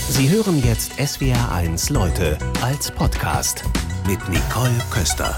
Sie hören jetzt SWR1 Leute als Podcast mit Nicole Köster.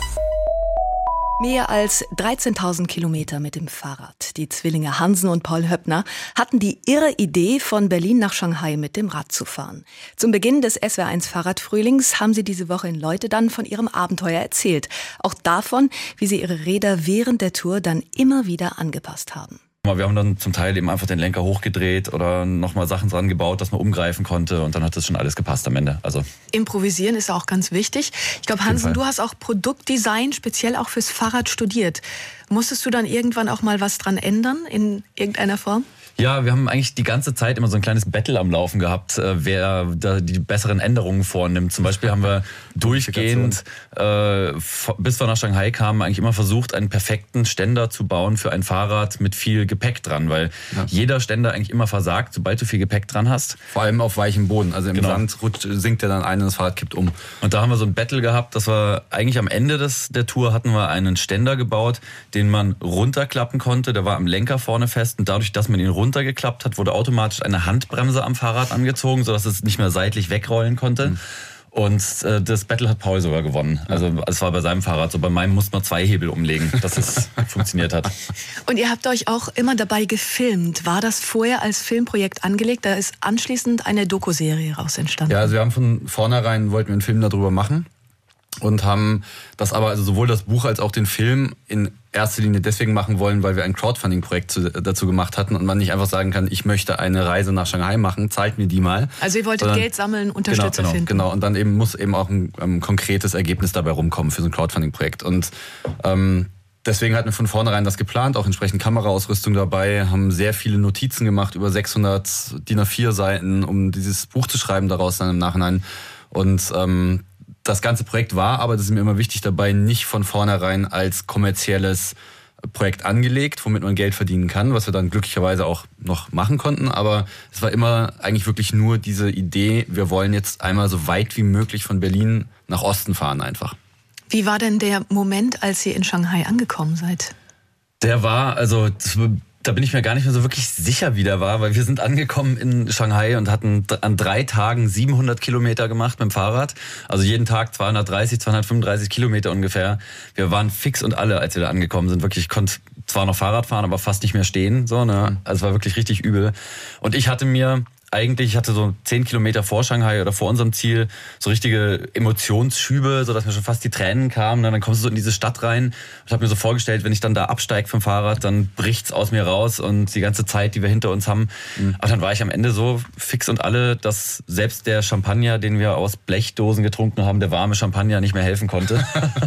Mehr als 13.000 Kilometer mit dem Fahrrad. Die Zwillinge Hansen und Paul Höppner hatten die irre Idee, von Berlin nach Shanghai mit dem Rad zu fahren. Zum Beginn des SWR1 Fahrradfrühlings haben sie diese Woche in Leute dann von ihrem Abenteuer erzählt. Auch davon, wie sie ihre Räder während der Tour dann immer wieder angepasst haben. Wir haben dann zum Teil eben einfach den Lenker hochgedreht oder nochmal Sachen dran gebaut, dass man umgreifen konnte, und dann hat das schon alles gepasst am Ende. Also Improvisieren ist auch ganz wichtig. Ich glaube, Hansen, du hast auch Produktdesign speziell auch fürs Fahrrad studiert. Musstest du dann irgendwann auch mal was dran ändern in irgendeiner Form? Ja, wir haben eigentlich die ganze Zeit immer so ein kleines Battle am Laufen gehabt, wer da die besseren Änderungen vornimmt. Zum Beispiel haben wir durchgehend, bis wir nach Shanghai kamen, eigentlich immer versucht, einen perfekten Ständer zu bauen für ein Fahrrad mit viel Gepäck dran, weil jeder Ständer eigentlich immer versagt, sobald du viel Gepäck dran hast. Vor allem auf weichem Boden, also im Sand sinkt der dann ein und das Fahrrad kippt um. Und da haben wir so ein Battle gehabt, dass wir eigentlich am Ende der Tour hatten wir einen Ständer gebaut, den man runterklappen konnte. Der war am Lenker vorne fest, und dadurch, dass man ihn runtergeklappt hat, wurde automatisch eine Handbremse am Fahrrad angezogen, sodass es nicht mehr seitlich wegrollen konnte. Und das Battle hat Paul sogar gewonnen. Also es war bei seinem Fahrrad so. Bei meinem musste man 2 Hebel umlegen, dass es funktioniert hat. Und ihr habt euch auch immer dabei gefilmt. War das vorher als Filmprojekt angelegt? Da ist anschließend eine Doku-Serie raus entstanden. Ja, also wir haben von vornherein, wollten wir einen Film darüber machen. Und haben das aber, also sowohl das Buch als auch den Film in erster Linie deswegen machen wollen, weil wir ein Crowdfunding-Projekt dazu gemacht hatten und man nicht einfach sagen kann, ich möchte eine Reise nach Shanghai machen, zahlt mir die mal. Also ihr wolltet Geld sammeln, Unterstützer finden. Genau, und dann eben muss eben auch ein konkretes Ergebnis dabei rumkommen für so ein Crowdfunding-Projekt. Und deswegen hatten wir von vornherein das geplant, auch entsprechend Kameraausrüstung dabei, haben sehr viele Notizen gemacht, über 600 DIN A4 Seiten, um dieses Buch zu schreiben daraus dann im Nachhinein. Und das ganze Projekt war, aber das ist mir immer wichtig dabei, nicht von vornherein als kommerzielles Projekt angelegt, womit man Geld verdienen kann, was wir dann glücklicherweise auch noch machen konnten. Aber es war immer eigentlich wirklich nur diese Idee, wir wollen jetzt einmal so weit wie möglich von Berlin nach Osten fahren einfach. Wie war denn der Moment, als ihr in Shanghai angekommen seid? Der war, da bin ich mir gar nicht mehr so wirklich sicher, wie der war, weil wir sind angekommen in Shanghai und hatten an 3 Tagen 700 Kilometer gemacht mit dem Fahrrad. Also jeden Tag 230, 235 Kilometer ungefähr. Wir waren fix und alle, als wir da angekommen sind. Wirklich, ich konnte zwar noch Fahrrad fahren, aber fast nicht mehr stehen. So, ne? Also es war wirklich richtig übel. Und ich hatte so 10 Kilometer vor Shanghai oder vor unserem Ziel so richtige Emotionsschübe, so dass mir schon fast die Tränen kamen. Dann kommst du so in diese Stadt rein und habe mir so vorgestellt, wenn ich dann da absteige vom Fahrrad, dann bricht's aus mir raus und die ganze Zeit, die wir hinter uns haben. Aber dann war ich am Ende so fix und alle, dass selbst der Champagner, den wir aus Blechdosen getrunken haben, der warme Champagner, nicht mehr helfen konnte.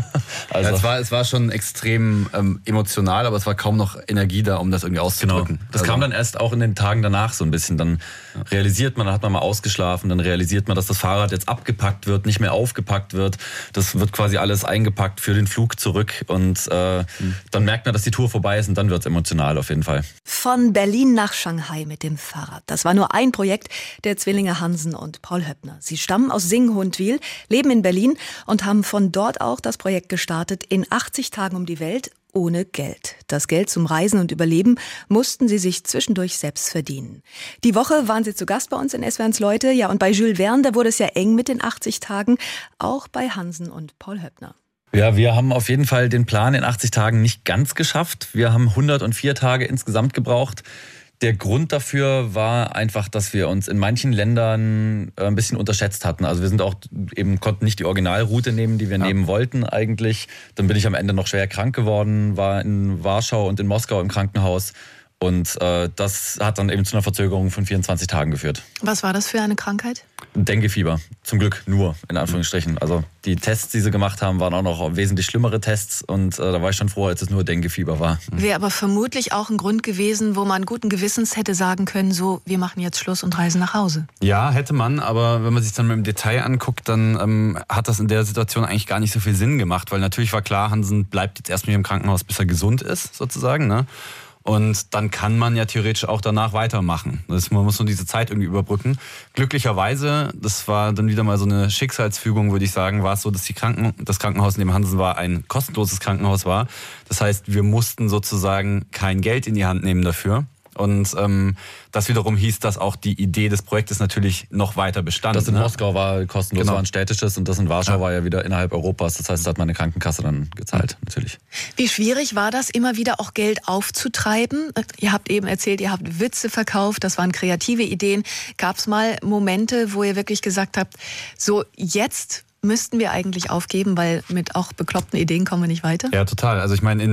Also es war schon extrem emotional, aber es war kaum noch Energie da, um das irgendwie auszudrücken. Genau. Das kam dann erst auch in den Tagen danach so ein bisschen. Dann realisiert man, dann hat man mal ausgeschlafen, dann realisiert man, dass das Fahrrad jetzt abgepackt wird, nicht mehr aufgepackt wird. Das wird quasi alles eingepackt für den Flug zurück, und dann merkt man, dass die Tour vorbei ist, und dann wird es emotional auf jeden Fall. Von Berlin nach Shanghai mit dem Fahrrad. Das war nur ein Projekt der Zwillinge Hansen und Paul Höppner. Sie stammen aus Singen-Hohenwil, leben in Berlin und haben von dort auch das Projekt gestartet, in 80 Tagen um die Welt, ohne Geld. Das Geld zum Reisen und Überleben mussten sie sich zwischendurch selbst verdienen. Die Woche waren sie zu Gast bei uns in SWR1 Leute. Ja, und bei Jules Verne, da wurde es ja eng mit den 80 Tagen, auch bei Hansen und Paul Höppner. Ja, wir haben auf jeden Fall den Plan in 80 Tagen nicht ganz geschafft. Wir haben 104 Tage insgesamt gebraucht. Der Grund dafür war einfach, dass wir uns in manchen Ländern ein bisschen unterschätzt hatten. Also wir sind auch konnten nicht die Originalroute nehmen, die wir nehmen wollten eigentlich. Dann bin ich am Ende noch schwer krank geworden, war in Warschau und in Moskau im Krankenhaus. Und das hat dann eben zu einer Verzögerung von 24 Tagen geführt. Was war das für eine Krankheit? Dengue-Fieber. Zum Glück nur, in Anführungsstrichen. Also die Tests, die sie gemacht haben, waren auch noch wesentlich schlimmere Tests. Und da war ich schon froh, als es nur Dengue-Fieber war. Wäre aber vermutlich auch ein Grund gewesen, wo man guten Gewissens hätte sagen können, so, wir machen jetzt Schluss und reisen nach Hause. Ja, hätte man. Aber wenn man sich dann im Detail anguckt, dann hat das in der Situation eigentlich gar nicht so viel Sinn gemacht. Weil natürlich war klar, Hansen bleibt jetzt erstmal im Krankenhaus, bis er gesund ist, sozusagen, ne? Und dann kann man ja theoretisch auch danach weitermachen. Man muss nur diese Zeit irgendwie überbrücken. Glücklicherweise, das war dann wieder mal so eine Schicksalsfügung, würde ich sagen, war es so, dass das Krankenhaus, in dem Hansen war, ein kostenloses Krankenhaus war. Das heißt, wir mussten sozusagen kein Geld in die Hand nehmen dafür. Und das wiederum hieß, dass auch die Idee des Projektes natürlich noch weiter bestand. Das in Moskau war kostenlos, war ein städtisches, und das in Warschau war ja wieder innerhalb Europas. Das heißt, da hat meine Krankenkasse dann gezahlt, natürlich. Wie schwierig war das, immer wieder auch Geld aufzutreiben? Ihr habt eben erzählt, ihr habt Witze verkauft, das waren kreative Ideen. Gab es mal Momente, wo ihr wirklich gesagt habt, so jetzt müssten wir eigentlich aufgeben, weil mit auch bekloppten Ideen kommen wir nicht weiter? Ja, total. Also ich meine,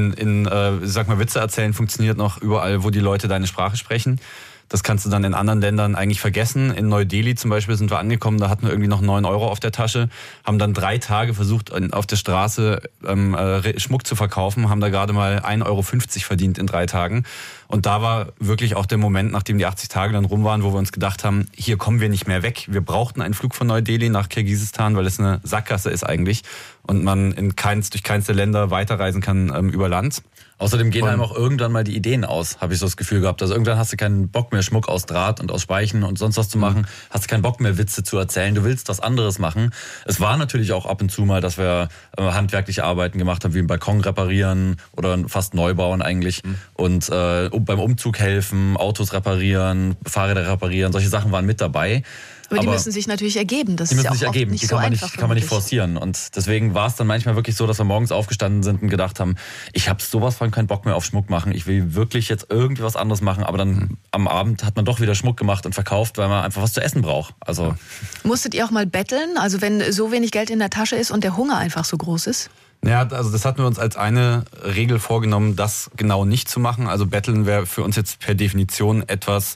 sag mal, Witze erzählen funktioniert noch überall, wo die Leute deine Sprache sprechen. Das kannst du dann in anderen Ländern eigentlich vergessen. In Neu-Delhi zum Beispiel sind wir angekommen, da hatten wir irgendwie noch 9 Euro auf der Tasche, haben dann 3 Tage versucht, auf der Straße Schmuck zu verkaufen, haben da gerade mal 1,50 Euro verdient in 3 Tagen. Und da war wirklich auch der Moment, nachdem die 80 Tage dann rum waren, wo wir uns gedacht haben, hier kommen wir nicht mehr weg. Wir brauchten einen Flug von Neu-Delhi nach Kirgisistan, weil es eine Sackgasse ist eigentlich und man durch keins der Länder weiterreisen kann über Land. Außerdem gehen einem auch irgendwann mal die Ideen aus, habe ich so das Gefühl gehabt. Also irgendwann hast du keinen Bock mehr, Schmuck aus Draht und aus Speichen und sonst was zu machen. Hast du keinen Bock mehr, Witze zu erzählen. Du willst was anderes machen. Es war natürlich auch ab und zu mal, dass wir handwerkliche Arbeiten gemacht haben, wie einen Balkon reparieren oder fast neu bauen eigentlich. Und beim Umzug helfen, Autos reparieren, Fahrräder reparieren. Solche Sachen waren mit dabei. Aber die müssen sich natürlich ergeben. Das die ist müssen ja sich auch ergeben. nicht Die so kann einfach. man nicht forcieren. Und deswegen war es dann manchmal wirklich so, dass wir morgens aufgestanden sind und gedacht haben, ich habe sowas von keinen Bock mehr auf Schmuck machen. Ich will wirklich jetzt irgendwie was anderes machen. Aber dann am Abend hat man doch wieder Schmuck gemacht und verkauft, weil man einfach was zu essen braucht. Also musstet ihr auch mal betteln? Also wenn so wenig Geld in der Tasche ist und der Hunger einfach so groß ist? Ja, also das hatten wir uns als eine Regel vorgenommen, das genau nicht zu machen. Also betteln wäre für uns jetzt per Definition etwas,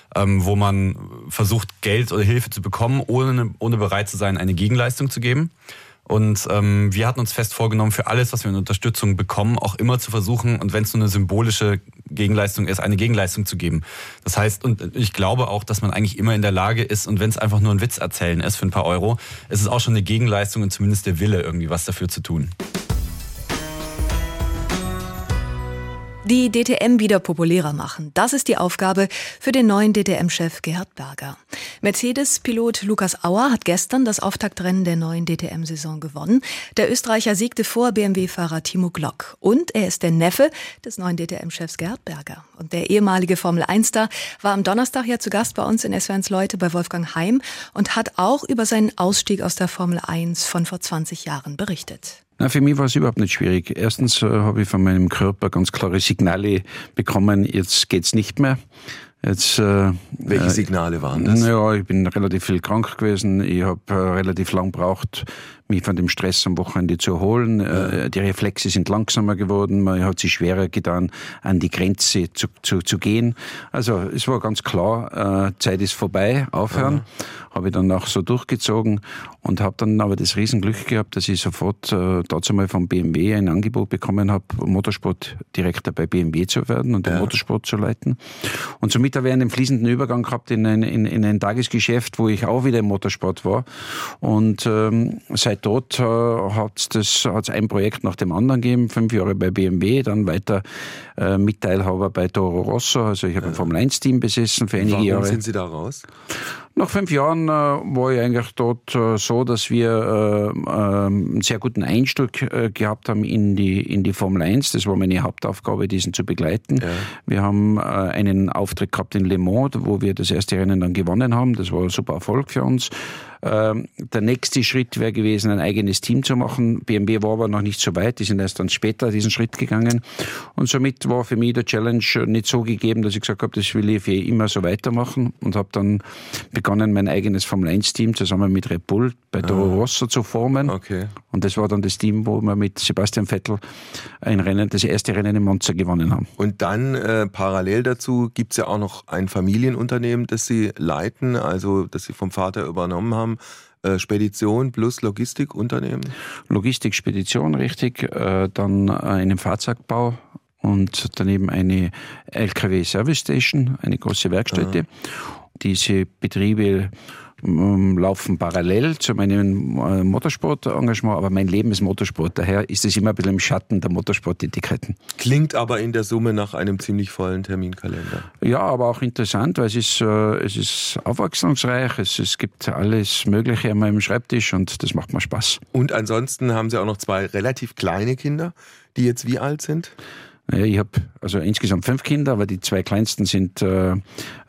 wo man versucht, Geld oder Hilfe zu bekommen, ohne bereit zu sein, eine Gegenleistung zu geben. Und wir hatten uns fest vorgenommen, für alles, was wir in Unterstützung bekommen, auch immer zu versuchen, und wenn es nur eine symbolische Gegenleistung ist, eine Gegenleistung zu geben. Das heißt, und ich glaube auch, dass man eigentlich immer in der Lage ist, und wenn es einfach nur ein Witz erzählen ist für ein paar Euro, ist es auch schon eine Gegenleistung und zumindest der Wille, irgendwie was dafür zu tun. Die DTM wieder populärer machen. Das ist die Aufgabe für den neuen DTM-Chef Gerhard Berger. Mercedes-Pilot Lukas Auer hat gestern das Auftaktrennen der neuen DTM-Saison gewonnen. Der Österreicher siegte vor BMW-Fahrer Timo Glock. Und er ist der Neffe des neuen DTM-Chefs Gerhard Berger. Und der ehemalige Formel-1-Star war am Donnerstag ja zu Gast bei uns in SWR1 Leute bei Wolfgang Heim und hat auch über seinen Ausstieg aus der Formel 1 von vor 20 Jahren berichtet. Na, für mich war es überhaupt nicht schwierig. Erstens habe ich von meinem Körper ganz klare Signale bekommen, jetzt geht's nicht mehr. Welche Signale waren das? Ja, ich bin relativ viel krank gewesen. Ich habe relativ lang gebraucht, mich von dem Stress am Wochenende zu erholen. Die Reflexe sind langsamer geworden. Man hat sich schwerer getan, an die Grenze zu gehen. Also es war ganz klar, Zeit ist vorbei, aufhören. Habe ich dann auch so durchgezogen und habe dann aber das Riesenglück gehabt, dass ich sofort dazu mal von BMW ein Angebot bekommen habe, Motorsportdirektor bei BMW zu werden und den Motorsport zu leiten. Und somit habe ich einen fließenden Übergang gehabt in ein Tagesgeschäft, wo ich auch wieder im Motorsport war. Und seit dort hat es ein Projekt nach dem anderen gegeben, 5 Jahre bei BMW, dann weiter Mitteilhaber bei Toro Rosso. Also ich habe ein Formel-1-Team besessen für einige Jahre. Warum sind Sie da raus? Nach 5 Jahren war ich eigentlich dort so, dass wir einen sehr guten Einstieg gehabt haben in die Formel 1. Das war meine Hauptaufgabe, diesen zu begleiten. Ja. Wir haben einen Auftritt gehabt in Le Mans, wo wir das erste Rennen dann gewonnen haben. Das war ein super Erfolg für uns. Der nächste Schritt wäre gewesen, ein eigenes Team zu machen. BMW war aber noch nicht so weit, die sind erst dann später diesen Schritt gegangen. Und somit war für mich der Challenge nicht so gegeben, dass ich gesagt habe, das will ich für immer so weitermachen. Und habe dann begonnen, mein eigenes Formel-1-Team zusammen mit Red Bull bei Toro Rosso zu formen. Okay. Und das war dann das Team, wo wir mit Sebastian Vettel das erste Rennen in Monza gewonnen haben. Und dann parallel dazu gibt es ja auch noch ein Familienunternehmen, das Sie leiten, also das Sie vom Vater übernommen haben. Spedition plus Logistikunternehmen? Logistik, Spedition, richtig. Dann einen Fahrzeugbau und daneben eine LKW-Service-Station, eine große Werkstätte. Diese Betriebe laufen parallel zu meinem Motorsport-Engagement, aber mein Leben ist Motorsport, daher ist es immer ein bisschen im Schatten der Motorsporttätigkeiten. Klingt aber in der Summe nach einem ziemlich vollen Terminkalender. Ja, aber auch interessant, weil es ist abwechslungsreich, es gibt alles Mögliche an meinem Schreibtisch und das macht mir Spaß. Und ansonsten haben Sie auch noch 2 relativ kleine Kinder, die jetzt wie alt sind? Ja, ich habe also insgesamt 5 Kinder, aber die 2 kleinsten sind der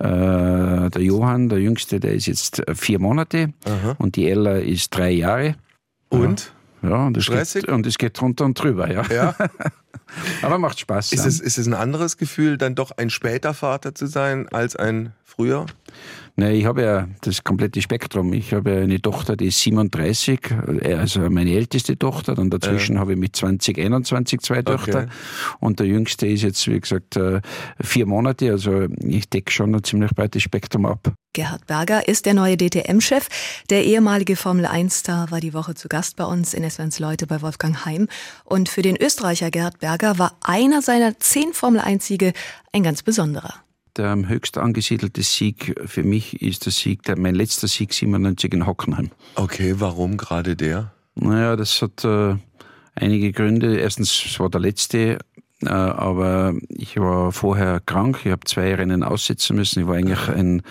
Johann, der Jüngste, der ist jetzt 4 Monate. Aha. Und die Ella ist 3 Jahre. Und? Ja, und es geht drunter und drüber, ja. Aber macht Spaß. Ist es ein anderes Gefühl, dann doch ein später Vater zu sein, als ein früher? Nein, ich habe ja das komplette Spektrum. Ich habe ja eine Tochter, die ist 37, also meine älteste Tochter. Dann dazwischen habe ich mit 20, 21 2 Töchter. Und der Jüngste ist jetzt, wie gesagt, 4 Monate. Also ich decke schon ein ziemlich breites Spektrum ab. Gerhard Berger ist der neue DTM-Chef. Der ehemalige Formel-1-Star war die Woche zu Gast bei uns in SWR's Leute bei Wolfgang Heim. Und für den Österreicher Gerhard Berger war einer seiner 10 Formel-1-Siege ein ganz besonderer. Der am höchst angesiedelte Sieg für mich ist der Sieg, mein letzter Sieg 97 in Hockenheim. Okay, warum gerade der? Naja, das hat einige Gründe. Erstens, es war der letzte, aber ich war vorher krank. Ich habe 2 Rennen aussetzen müssen. Ich war eigentlich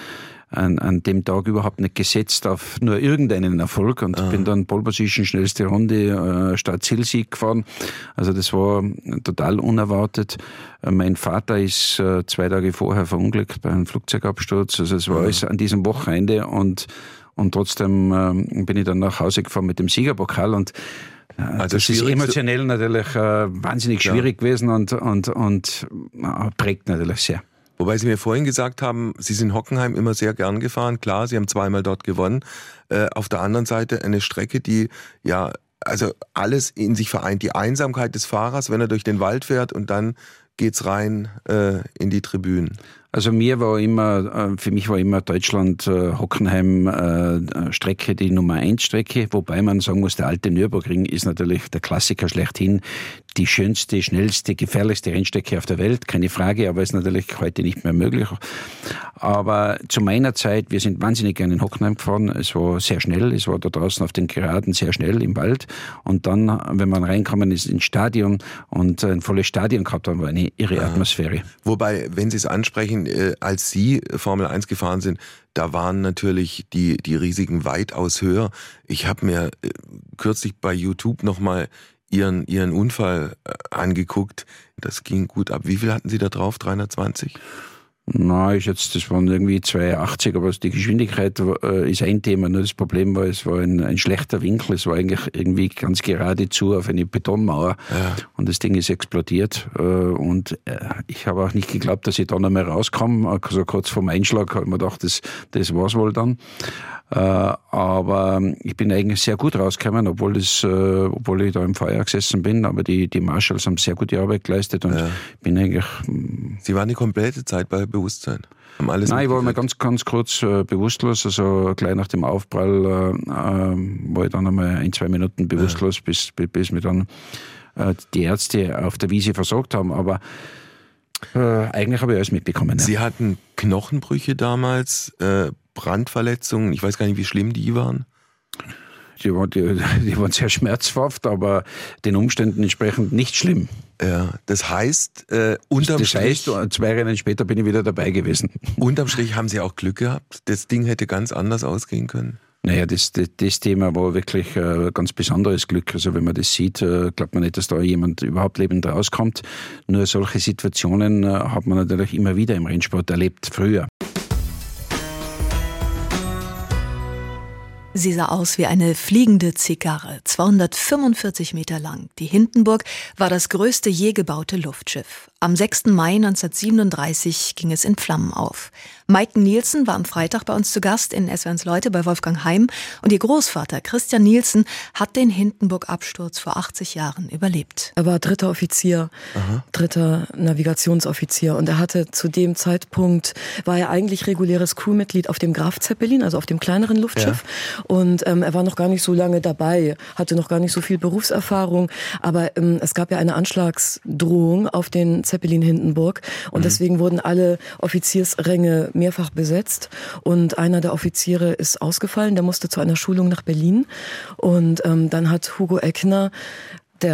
an dem Tag überhaupt nicht gesetzt auf nur irgendeinen Erfolg und bin dann Pole Position, schnellste Runde, Start-Ziel-Sieg gefahren. Also das war total unerwartet. Mein Vater ist 2 Tage vorher verunglückt bei einem Flugzeugabsturz. Also es war alles an diesem Wochenende und trotzdem bin ich dann nach Hause gefahren mit dem Siegerpokal und also das ist emotionell natürlich wahnsinnig schwierig gewesen und prägt natürlich sehr. Wobei Sie mir vorhin gesagt haben, Sie sind Hockenheim immer sehr gern gefahren. Klar, Sie haben 2-mal dort gewonnen. Auf der anderen Seite eine Strecke, die ja also alles in sich vereint. Die Einsamkeit des Fahrers, wenn er durch den Wald fährt und dann geht's rein in die Tribünen. Also für mich war immer Deutschland Hockenheim Strecke die Nummer 1 Strecke, wobei man sagen muss, der alte Nürburgring ist natürlich der Klassiker schlechthin, die schönste, schnellste, gefährlichste Rennstrecke auf der Welt, keine Frage, aber ist natürlich heute nicht mehr möglich. Aber zu meiner Zeit, wir sind wahnsinnig gerne in Hockenheim gefahren, es war sehr schnell, es war da draußen auf den Geraden sehr schnell im Wald und dann, wenn man reinkommen ist ins Stadion und ein volles Stadion gehabt haben, war eine irre Atmosphäre. Wobei, wenn Sie es ansprechen, als Sie Formel 1 gefahren sind, da waren natürlich die Risiken weitaus höher. Ich habe mir kürzlich bei YouTube nochmal Ihren Unfall angeguckt. Das ging gut ab. Wie viel hatten Sie da drauf? 320? Nein, das waren irgendwie 280, aber die Geschwindigkeit ist ein Thema. Nur das Problem war, es war ein schlechter Winkel. Es war eigentlich irgendwie ganz geradezu auf eine Betonmauer. Ja. Und das Ding ist explodiert. Und ich habe auch nicht geglaubt, dass ich da noch mal rauskomme. Also kurz vorm Einschlag habe ich mir gedacht, das war's wohl dann. Aber ich bin eigentlich sehr gut rausgekommen, obwohl ich da im Feuer gesessen bin. Aber die Marshals haben sehr gute Arbeit geleistet und bin eigentlich... Sie waren die komplette Zeit bei Bewusstsein? Nein, ich war mal ganz kurz bewusstlos. Also gleich nach dem Aufprall war ich dann einmal 1-2 Minuten bewusstlos, bis mir dann die Ärzte auf der Wiese versorgt haben. Aber eigentlich habe ich alles mitbekommen. Ja. Sie hatten Knochenbrüche damals, Brandverletzungen, ich weiß gar nicht, wie schlimm die waren. Die waren sehr schmerzhaft, aber den Umständen entsprechend nicht schlimm. Ja, das heißt, unterm Strich... 2 Rennen später bin ich wieder dabei gewesen. Unterm Strich haben Sie auch Glück gehabt? Das Ding hätte ganz anders ausgehen können? Naja, das Thema war wirklich ganz besonderes Glück. Also wenn man das sieht, glaubt man nicht, dass da jemand überhaupt lebend rauskommt. Nur solche Situationen hat man natürlich immer wieder im Rennsport erlebt, früher. Sie sah aus wie eine fliegende Zigarre, 245 Meter lang. Die Hindenburg war das größte je gebaute Luftschiff. Am 6. Mai 1937 ging es in Flammen auf. Maiken Nielsen war am Freitag bei uns zu Gast in SWR's Leute bei Wolfgang Heim und ihr Großvater Christian Nielsen hat den Hindenburg-Absturz vor 80 Jahren überlebt. Er war 3. Offizier, 3. Navigationsoffizier und er hatte zu dem Zeitpunkt, war er eigentlich reguläres Crewmitglied auf dem Graf Zeppelin, also auf dem kleineren Luftschiff und er war noch gar nicht so lange dabei, hatte noch gar nicht so viel Berufserfahrung, aber es gab ja eine Anschlagsdrohung auf den Zeppelin Hindenburg und deswegen wurden alle Offiziersränge mehrfach besetzt und einer der Offiziere ist ausgefallen, der musste zu einer Schulung nach Berlin und dann hat Hugo Eckner, der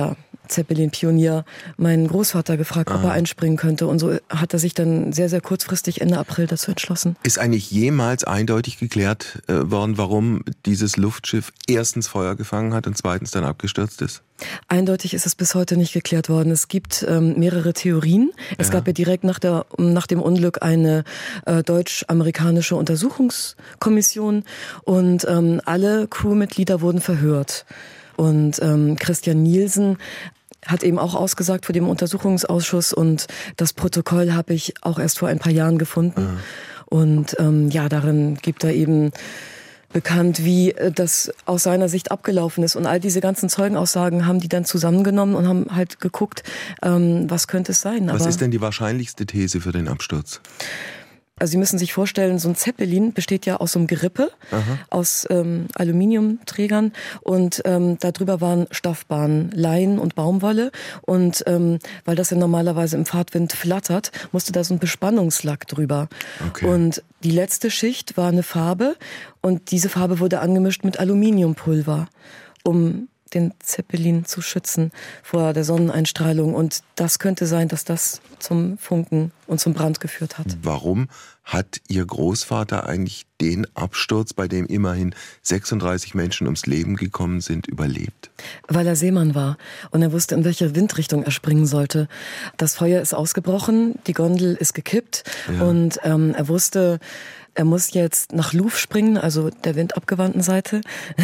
Zeppelin-Pionier, meinen Großvater gefragt, ob er einspringen könnte. Und so hat er sich dann sehr, sehr kurzfristig Ende April dazu entschlossen. Ist eigentlich jemals eindeutig geklärt worden, warum dieses Luftschiff erstens Feuer gefangen hat und zweitens dann abgestürzt ist? Eindeutig ist es bis heute nicht geklärt worden. Es gibt mehrere Theorien. Es gab ja direkt nach dem Unglück eine deutsch-amerikanische Untersuchungskommission und alle Crewmitglieder wurden verhört. Und Christian Nielsen hat eben auch ausgesagt vor dem Untersuchungsausschuss und das Protokoll habe ich auch erst vor ein paar Jahren gefunden. Und darin gibt er eben bekannt, wie das aus seiner Sicht abgelaufen ist. Und all diese ganzen Zeugenaussagen haben die dann zusammengenommen und haben halt geguckt, was könnte es sein. Was ist denn die wahrscheinlichste These für den Absturz? Also Sie müssen sich vorstellen, so ein Zeppelin besteht ja aus so einem Gerippe, aus Aluminiumträgern und darüber waren Stoffbahnen, Leinen und Baumwolle und weil das ja normalerweise im Fahrtwind flattert, musste da so ein Bespannungslack drüber. Okay. Und die letzte Schicht war eine Farbe und diese Farbe wurde angemischt mit Aluminiumpulver, um den Zeppelin zu schützen vor der Sonneneinstrahlung. Und das könnte sein, dass das zum Funken und zum Brand geführt hat. Warum hat Ihr Großvater eigentlich den Absturz, bei dem immerhin 36 Menschen ums Leben gekommen sind, überlebt? Weil er Seemann war und er wusste, in welche Windrichtung er springen sollte. Das Feuer ist ausgebrochen, die Gondel ist gekippt und er wusste, er muss jetzt nach Louvre springen, also der windabgewandten Seite.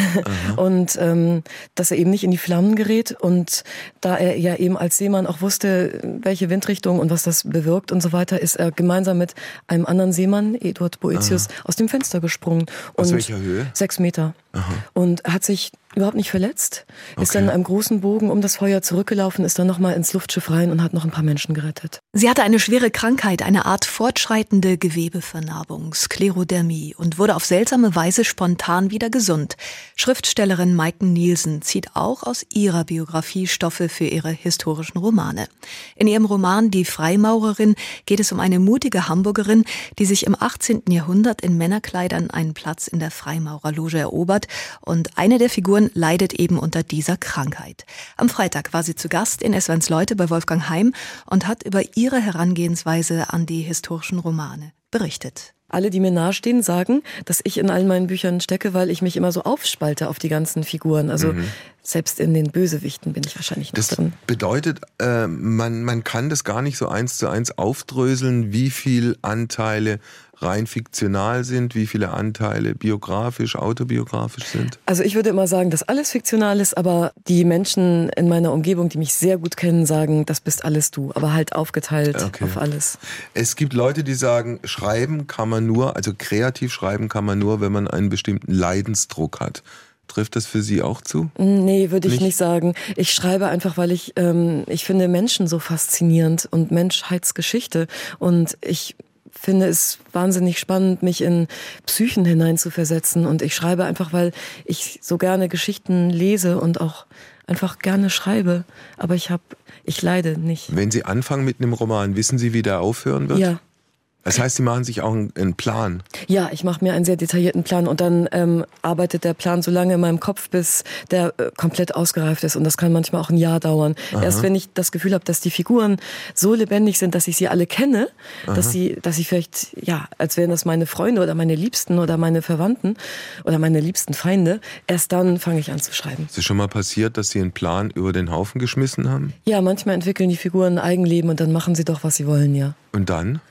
Und dass er eben nicht in die Flammen gerät. Und da er ja eben als Seemann auch wusste, welche Windrichtung und was das bewirkt und so weiter, ist er gemeinsam mit einem anderen Seemann, Eduard Boetius, aus dem Fenster gesprungen. Aus welcher Höhe? 6 Meter. Und hat sich überhaupt nicht verletzt, ist dann in einem großen Bogen um das Feuer zurückgelaufen, ist dann nochmal ins Luftschiff rein und hat noch ein paar Menschen gerettet. Sie hatte eine schwere Krankheit, eine Art fortschreitende Gewebevernarbung, Sklerodermie und wurde auf seltsame Weise spontan wieder gesund. Schriftstellerin Maiken Nielsen zieht auch aus ihrer Biografie Stoffe für ihre historischen Romane. In ihrem Roman Die Freimaurerin geht es um eine mutige Hamburgerin, die sich im 18. Jahrhundert in Männerkleidern einen Platz in der Freimaurerloge erobert und eine der Figuren leidet eben unter dieser Krankheit. Am Freitag war sie zu Gast in SWR Leute bei Wolfgang Heim und hat über ihre Herangehensweise an die historischen Romane berichtet. Alle, die mir nahestehen, sagen, dass ich in all meinen Büchern stecke, weil ich mich immer so aufspalte auf die ganzen Figuren. Also selbst in den Bösewichten bin ich wahrscheinlich noch drin. Das bedeutet, man kann das gar nicht so 1:1 aufdröseln, wie viel Anteile rein fiktional sind, wie viele Anteile biografisch, autobiografisch sind? Also ich würde immer sagen, dass alles fiktional ist, aber die Menschen in meiner Umgebung, die mich sehr gut kennen, sagen, das bist alles du, aber halt aufgeteilt auf alles. Es gibt Leute, die sagen, schreiben kann man nur, also kreativ schreiben kann man nur, wenn man einen bestimmten Leidensdruck hat. Trifft das für Sie auch zu? Nee, würde ich nicht sagen. Ich schreibe einfach, weil ich finde Menschen so faszinierend und Menschheitsgeschichte und ich finde es wahnsinnig spannend, mich in Psychen hineinzuversetzen und ich schreibe einfach, weil ich so gerne Geschichten lese und auch einfach gerne schreibe, aber ich leide nicht. Wenn Sie anfangen mit einem Roman, wissen Sie, wie der aufhören wird? Ja. Das heißt, Sie machen sich auch einen Plan? Ja, ich mache mir einen sehr detaillierten Plan und dann arbeitet der Plan so lange in meinem Kopf, bis der komplett ausgereift ist und das kann manchmal auch ein Jahr dauern. Erst wenn ich das Gefühl habe, dass die Figuren so lebendig sind, dass ich sie alle kenne, dass sie vielleicht, als wären das meine Freunde oder meine Liebsten oder meine Verwandten oder meine liebsten Feinde, erst dann fange ich an zu schreiben. Ist es schon mal passiert, dass Sie einen Plan über den Haufen geschmissen haben? Ja, manchmal entwickeln die Figuren ein Eigenleben und dann machen sie doch, was sie wollen, ja. Und dann?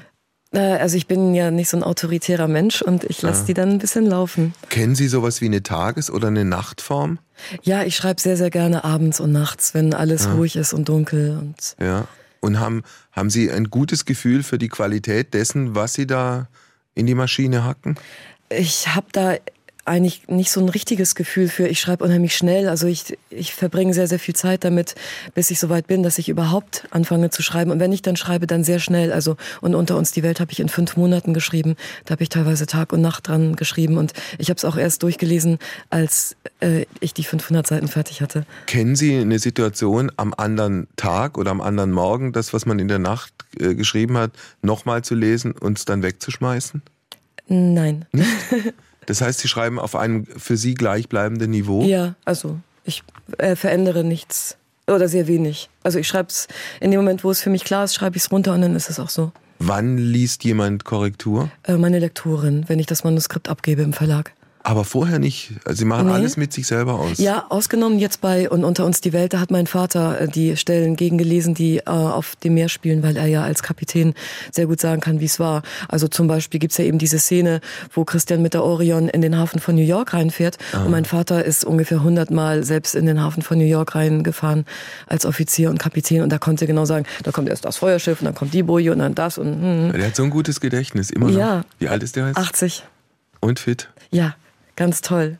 Also ich bin ja nicht so ein autoritärer Mensch und ich lasse die dann ein bisschen laufen. Kennen Sie sowas wie eine Tages- oder eine Nachtform? Ja, ich schreibe sehr, sehr gerne abends und nachts, wenn alles ruhig ist und dunkel. Und haben Sie ein gutes Gefühl für die Qualität dessen, was Sie da in die Maschine hacken? Ich habe da eigentlich nicht so ein richtiges Gefühl für. Ich schreibe unheimlich schnell, also ich verbringe sehr, sehr viel Zeit damit, bis ich soweit bin, dass ich überhaupt anfange zu schreiben. Und wenn ich dann schreibe, dann sehr schnell. Also und Unter uns die Welt habe ich in 5 Monaten geschrieben. Da habe ich teilweise Tag und Nacht dran geschrieben. Und ich habe es auch erst durchgelesen, als ich die 500 Seiten fertig hatte. Kennen Sie eine Situation am anderen Tag oder am anderen Morgen, das, was man in der Nacht geschrieben hat, nochmal zu lesen und es dann wegzuschmeißen? Nein. Nicht? Das heißt, Sie schreiben auf einem für Sie gleichbleibenden Niveau? Ja, also ich verändere nichts Oder sehr wenig. Also ich schreibe es in dem Moment, wo es für mich klar ist, schreibe ich es runter und dann ist es auch so. Wann liest jemand Korrektur? Meine Lektorin, wenn ich das Manuskript abgebe im Verlag. Aber vorher nicht. Also Sie machen alles mit sich selber aus. Ja, ausgenommen jetzt bei Und unter uns die Welt, da hat mein Vater die Stellen gegengelesen, die auf dem Meer spielen, weil er ja als Kapitän sehr gut sagen kann, wie es war. Also zum Beispiel gibt's ja eben diese Szene, wo Christian mit der Orion in den Hafen von New York reinfährt. Und mein Vater ist ungefähr 100 Mal selbst in den Hafen von New York reingefahren als Offizier und Kapitän. Und da konnte er genau sagen, da kommt erst das Feuerschiff und dann kommt die Boje und dann das. Und Der hat so ein gutes Gedächtnis, immer noch. Ja. Wie alt ist der jetzt? 80. Und fit? Ja. Ganz toll.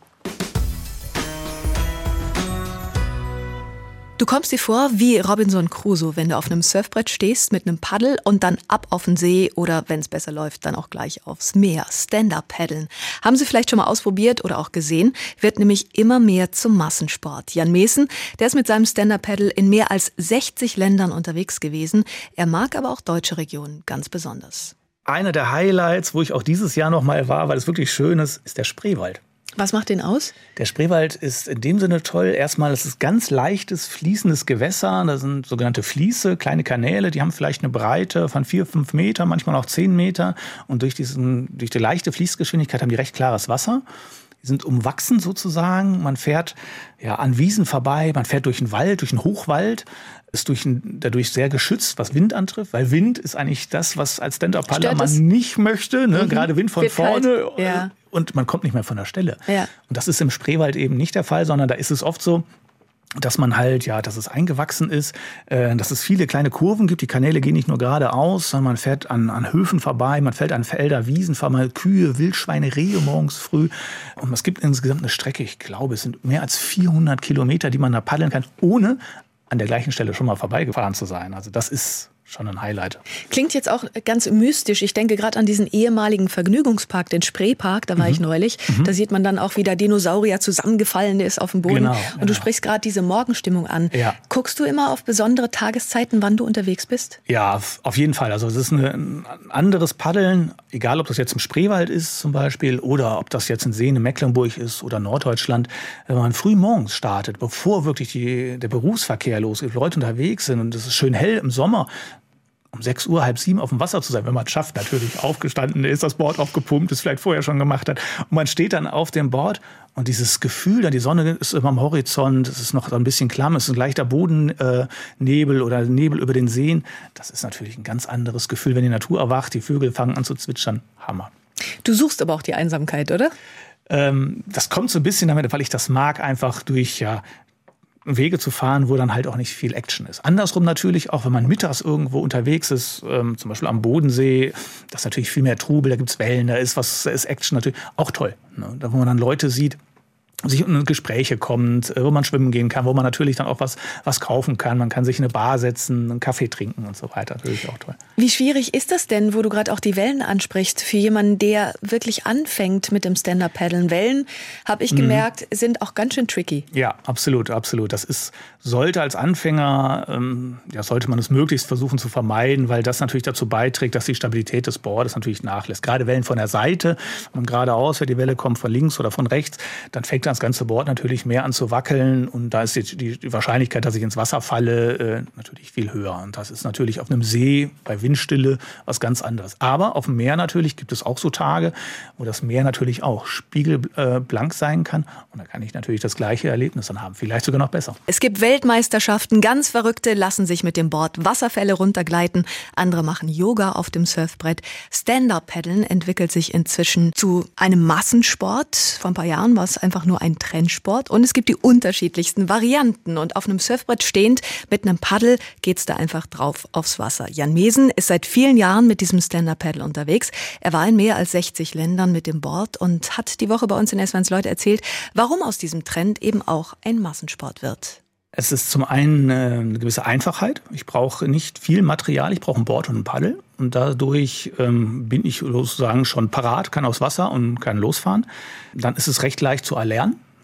Du kommst dir vor wie Robinson Crusoe, wenn du auf einem Surfbrett stehst mit einem Paddel und dann ab auf den See oder, wenn es besser läuft, dann auch gleich aufs Meer. Stand-up-Paddeln. Haben Sie vielleicht schon mal ausprobiert oder auch gesehen, wird nämlich immer mehr zum Massensport. Jan Meesen, der ist mit seinem Stand-up-Paddle in mehr als 60 Ländern unterwegs gewesen. Er mag aber auch deutsche Regionen ganz besonders. Einer der Highlights, wo ich auch dieses Jahr noch mal war, weil es wirklich schön ist der Spreewald. Was macht den aus? Der Spreewald ist in dem Sinne toll. Erstmal, es ist ganz leichtes, fließendes Gewässer. Da sind sogenannte Fließe, kleine Kanäle. Die haben vielleicht eine Breite von 4-5 Meter, manchmal auch 10 Meter. Und durch die leichte Fließgeschwindigkeit haben die recht klares Wasser. Die sind umwachsen sozusagen. Man fährt an Wiesen vorbei, man fährt durch einen Wald, durch einen Hochwald. Ist dadurch sehr geschützt, was Wind antrifft, weil Wind ist eigentlich das, was als Stand-up-Paddler man nicht möchte. Ne? Gerade Wind von Wird vorne kalt. und man kommt nicht mehr von der Stelle. Ja. Und das ist im Spreewald eben nicht der Fall, sondern da ist es oft so, dass man halt, dass es eingewachsen ist, dass es viele kleine Kurven gibt. Die Kanäle gehen nicht nur geradeaus, sondern man fährt an Höfen vorbei, man fährt an Felder, Wiesen vorbei, Kühe, Wildschweine, Rehe morgens früh. Und es gibt insgesamt eine Strecke, ich glaube, es sind mehr als 400 Kilometer, die man da paddeln kann, ohne an der gleichen Stelle schon mal vorbeigefahren zu sein. Also das ist schon ein Highlight. Klingt jetzt auch ganz mystisch. Ich denke gerade an diesen ehemaligen Vergnügungspark, den Spreepark, da war ich neulich. Da sieht man dann auch, wie der Dinosaurier zusammengefallen ist auf dem Boden. Genau. Und du sprichst gerade diese Morgenstimmung an. Ja. Guckst du immer auf besondere Tageszeiten, wann du unterwegs bist? Ja, auf jeden Fall. Also es ist ein anderes Paddeln, egal ob das jetzt im Spreewald ist zum Beispiel oder ob das jetzt in Seen in Mecklenburg ist oder Norddeutschland. Wenn man früh morgens startet, bevor wirklich der Berufsverkehr losgeht, Leute unterwegs sind und es ist schön hell im Sommer, um 6 Uhr, 6:30 auf dem Wasser zu sein, wenn man es schafft, natürlich aufgestanden ist, das Board aufgepumpt, es vielleicht vorher schon gemacht hat. Und man steht dann auf dem Board und dieses Gefühl, die Sonne ist immer am Horizont, es ist noch so ein bisschen klamm, es ist ein leichter Bodennebel oder Nebel über den Seen. Das ist natürlich ein ganz anderes Gefühl, wenn die Natur erwacht, die Vögel fangen an zu zwitschern. Hammer. Du suchst aber auch die Einsamkeit, oder? Das kommt so ein bisschen damit, weil ich das mag, einfach durch Wege zu fahren, wo dann halt auch nicht viel Action ist. Andersrum natürlich auch, wenn man mittags irgendwo unterwegs ist, zum Beispiel am Bodensee, das ist natürlich viel mehr Trubel, da gibt's Wellen, da ist Action natürlich auch toll. Ne? Da wo man dann Leute sieht, sich in Gespräche kommt, wo man schwimmen gehen kann, wo man natürlich dann auch was kaufen kann. Man kann sich in eine Bar setzen, einen Kaffee trinken und so weiter. Natürlich auch toll. Wie schwierig ist das denn, wo du gerade auch die Wellen ansprichst, für jemanden, der wirklich anfängt mit dem Stand-Up-Paddeln? Wellen, habe ich gemerkt, sind auch ganz schön tricky. Ja, absolut, absolut. Das sollte als Anfänger, sollte man es möglichst versuchen zu vermeiden, weil das natürlich dazu beiträgt, dass die Stabilität des Boards natürlich nachlässt. Gerade Wellen von der Seite, wenn man geradeaus, wenn die Welle kommt von links oder von rechts, dann fängt das ganze Board natürlich mehr an zu wackeln und da ist die Wahrscheinlichkeit, dass ich ins Wasser falle, natürlich viel höher. Und das ist natürlich auf einem See bei Windstille was ganz anderes. Aber auf dem Meer natürlich gibt es auch so Tage, wo das Meer natürlich auch spiegelblank sein kann und da kann ich natürlich das gleiche Erlebnis dann haben, vielleicht sogar noch besser. Es gibt Weltmeisterschaften, ganz Verrückte lassen sich mit dem Board Wasserfälle runtergleiten, andere machen Yoga auf dem Surfbrett. Stand-Up-Paddeln entwickelt sich inzwischen zu einem Massensport. Vor ein paar Jahren war es einfach nur ein Trendsport und es gibt die unterschiedlichsten Varianten. Und auf einem Surfbrett stehend mit einem Paddel geht's da einfach drauf aufs Wasser. Jan Meesen ist seit vielen Jahren mit diesem Stand-Up-Paddle unterwegs. Er war in mehr als 60 Ländern mit dem Board und hat die Woche bei uns in SWR1 Leute erzählt, warum aus diesem Trend eben auch ein Massensport wird. Es ist zum einen eine gewisse Einfachheit. Ich brauche nicht viel Material, ich brauche ein Board und ein Paddel. Und dadurch bin ich sozusagen schon parat, kann aufs Wasser und kann losfahren. Dann ist es recht leicht zu erlernen.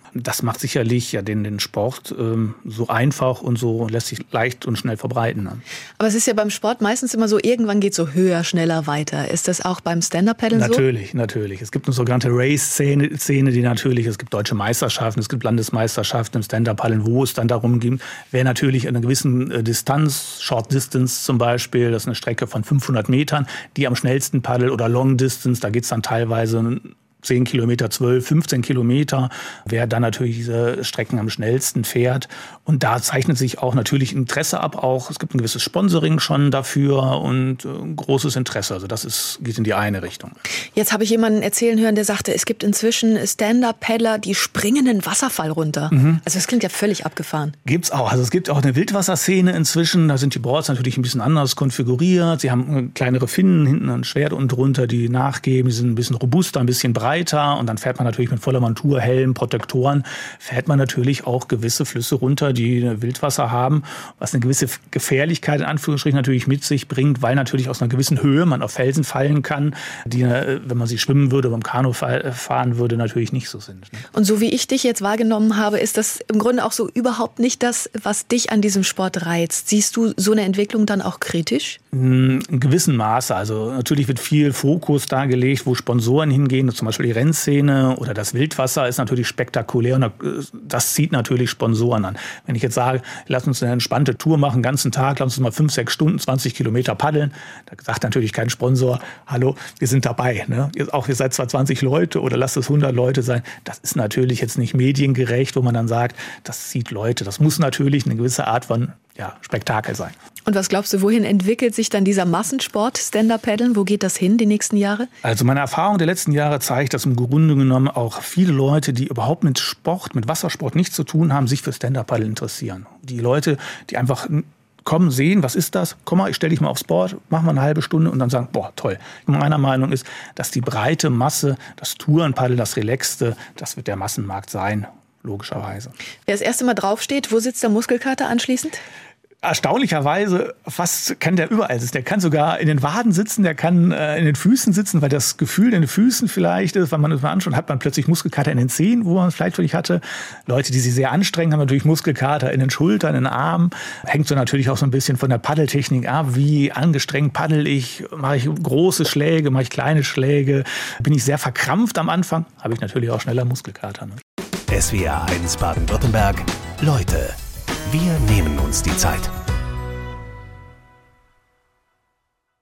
Das macht sicherlich ja den Sport so einfach und so lässt sich leicht und schnell verbreiten. Ne? Aber es ist ja beim Sport meistens immer so, irgendwann geht es so höher, schneller weiter. Ist das auch beim Stand-Up-Paddeln so? Natürlich. Es gibt eine sogenannte Race-Szene, die natürlich, es gibt deutsche Meisterschaften, es gibt Landesmeisterschaften im Stand-Up-Paddeln, wo es dann darum geht, wer natürlich in einer gewissen Distanz, Short Distance zum Beispiel, das ist eine Strecke von 500 Metern, die am schnellsten paddelt, oder Long Distance, da geht es dann teilweise 10 Kilometer, 12, 15 Kilometer, wer dann natürlich diese Strecken am schnellsten fährt. Und da zeichnet sich auch natürlich Interesse ab. Auch es gibt ein gewisses Sponsoring schon dafür und großes Interesse. Also das geht in die eine Richtung. Jetzt habe ich jemanden erzählen hören, der sagte, es gibt inzwischen Stand-Up-Paddler, die springen einen Wasserfall runter. Also das klingt ja völlig abgefahren. Gibt's auch. Also es gibt auch eine Wildwasserszene inzwischen. Da sind die Boards natürlich ein bisschen anders konfiguriert. Sie haben kleinere Finnen, hinten ein Schwert und drunter, die nachgeben. Die sind ein bisschen robuster, ein bisschen breiter. Und dann fährt man natürlich mit voller Montur, Helm, Protektoren, fährt man natürlich auch gewisse Flüsse runter, die Wildwasser haben, was eine gewisse Gefährlichkeit in Anführungsstrichen natürlich mit sich bringt, weil natürlich aus einer gewissen Höhe man auf Felsen fallen kann, die, wenn man sie schwimmen würde, beim Kanu fahren würde, natürlich nicht so sind. Und so wie ich dich jetzt wahrgenommen habe, ist das im Grunde auch so überhaupt nicht das, was dich an diesem Sport reizt. Siehst du so eine Entwicklung dann auch kritisch? In gewissem Maße. Also natürlich wird viel Fokus dargelegt, wo Sponsoren hingehen, zum Beispiel die Rennszene oder das Wildwasser ist natürlich spektakulär und das zieht natürlich Sponsoren an. Wenn ich jetzt sage, lass uns eine entspannte Tour machen, den ganzen Tag, lass uns mal 5, 6 Stunden, 20 Kilometer paddeln, da sagt natürlich kein Sponsor, hallo, wir sind dabei. Ne? Auch ihr seid zwar 20 Leute oder lasst es 100 Leute sein, das ist natürlich jetzt nicht mediengerecht, wo man dann sagt, das zieht Leute. Das muss natürlich eine gewisse Art von Spektakel sein. Und was glaubst du, wohin entwickelt sich dann dieser Massensport, Stand-Up-Paddeln? Wo geht das hin die nächsten Jahre? Also meine Erfahrung der letzten Jahre zeigt, dass im Grunde genommen auch viele Leute, die überhaupt mit Sport, mit Wassersport nichts zu tun haben, sich für Stand-Up-Paddeln interessieren. Die Leute, die einfach kommen, sehen, was ist das? Komm mal, ich stelle dich mal aufs Board, mach mal eine halbe Stunde und dann sagen, boah, toll. Meiner Meinung ist, dass die breite Masse, das Tourenpaddeln, das Relaxte, das wird der Massenmarkt sein, logischerweise. Wer das erste Mal draufsteht, wo sitzt der Muskelkater anschließend? Erstaunlicherweise kann der überall sitzen. Der kann sogar in den Waden sitzen, der kann in den Füßen sitzen, weil das Gefühl in den Füßen vielleicht ist, wenn man es mal anschaut, hat man plötzlich Muskelkater in den Zehen, wo man es vielleicht hatte. Leute, die sich sehr anstrengen, haben natürlich Muskelkater in den Schultern, in den Armen. Hängt so natürlich auch so ein bisschen von der Paddeltechnik ab. Wie angestrengt paddel ich? Mache ich große Schläge? Mache ich kleine Schläge? Bin ich sehr verkrampft am Anfang? Habe ich natürlich auch schneller Muskelkater. Ne? SWR 1 Baden-Württemberg. Leute, wir nehmen uns die Zeit.